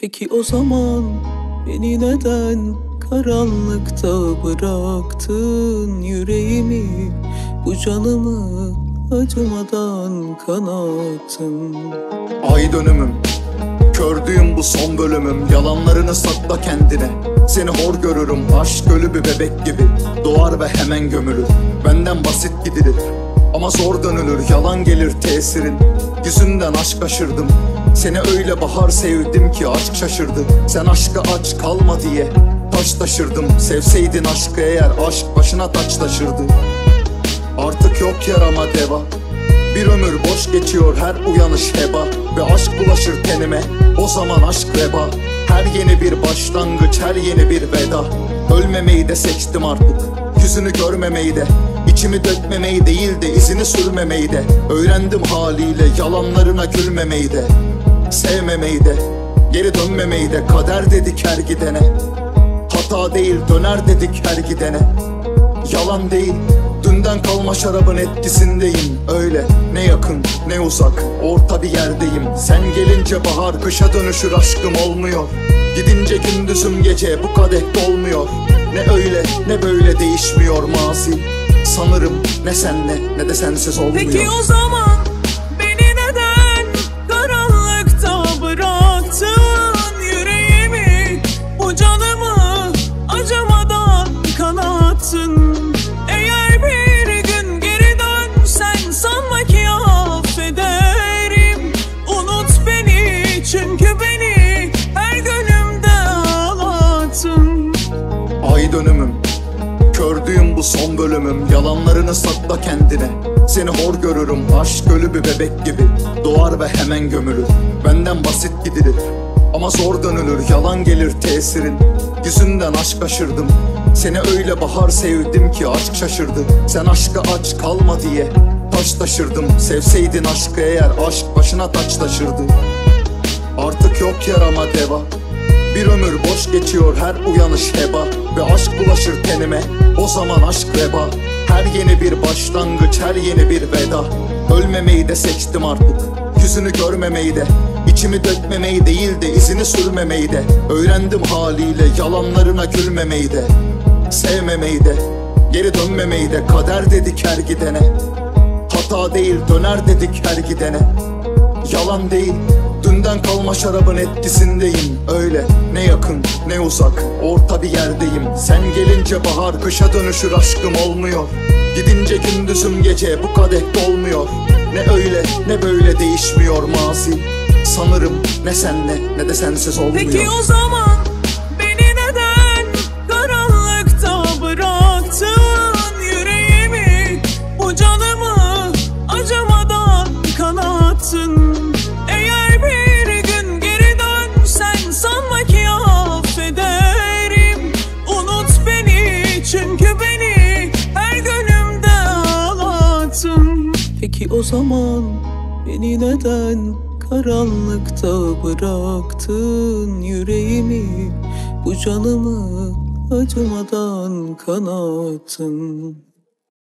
Peki o zaman beni neden karanlıkta bıraktın? Yüreğimi, bu canımı acımadan kanattın. Ay dönümüm, kördüğüm bu son bölümüm. Yalanlarını sakla kendine, seni hor görürüm. Aşk ölü bir bebek gibi doğar ve hemen gömülür. Benden basit gidilir ama zor dönülür. Yalan gelir tesirin, yüzünden aşk aşırdım. Seni öyle bahar sevdim ki aşk şaşırdı. Sen aşkı aç kalma diye taş taşırdım. Sevseydin aşkı eğer, aşk başına taç taşırdı. Artık yok yarama deva, bir ömür boş geçiyor, her uyanış heba. Ve aşk bulaşır tenime, o zaman aşk veba. Her yeni bir başlangıç, her yeni bir veda. Ölmemeyi de seçtim artık, yüzünü görmemeyi de. İçimi dökmemeyi değil de izini sürmemeyi de. Öğrendim haliyle yalanlarına gülmemeyi de. Sevmemeyi de, geri dönmemeyi de. Kader dedik her gidene, hata değil döner dedik her gidene. Yalan değil, dünden kalma şarabın etkisindeyim. Öyle ne yakın ne uzak, orta bir yerdeyim. Sen gelince bahar kışa dönüşür, aşkım olmuyor. Gidince gündüzüm gece, bu kadeh dolmuyor. Ne öyle ne böyle değişmiyor mazi. Sanırım ne senle ne de sensiz olmuyor. Peki o zaman beni neden karanlıkta bıraktın? Yüreğimi, bu canımı acımadan kanattın. Eğer bir gün geri dönsen sanma ki affederim. Unut beni, çünkü beni her günümde ağlattın. Ay dönümüm, kördüğüm bu son bölümüm. Yalanlarını sakla kendine, seni hor görürüm. Aşk ölü bir bebek gibi doğar ve hemen gömülür. Benden basit gidilir ama zor dönülür. Yalan gelir tesirin, yüzünden aşk aşırdım. Seni öyle bahar sevdim ki aşk şaşırdı. Sen aşkı aç kalma diye taş taşırdım. Sevseydin aşkı eğer, aşk başına taç taşırdı. Artık yok yarama deva, bir ömür boş geçiyor, her uyanış heba. Ve aşk bulaşır tenime, o zaman aşk veba. Her yeni bir başlangıç, her yeni bir veda. Ölmemeyi de seçtim artık, yüzünü görmemeyi de. İçimi dökmemeyi değil de izini sürmemeyi de. Öğrendim haliyle yalanlarına gülmemeyi de. Sevmemeyi de, geri dönmemeyi de. Kader dedik her gidene, hata değil döner dedik her gidene. Yalan değil, dünden kalma şarabın etkisindeyim. Öyle ne yakın ne uzak, orta bir yerdeyim. Sen gelince bahar kışa dönüşür, aşkım olmuyor. Gidince gündüzüm gece, bu kadeh dolmuyor. Ne öyle ne böyle değişmiyor mazi. Sanırım ne senle ne de sensiz olmuyor. Peki o zaman beni neden karanlıkta bıraktın? Yüreğimi, bu canımı acımadan kanattın. Eğer bir gün geri dönsen sanma ki affederim. Unut beni, çünkü beni her günümde ağlattın. Peki o zaman beni neden karanlıkta bıraktın? Yüreğimi, bu canımı acımadan kanattın.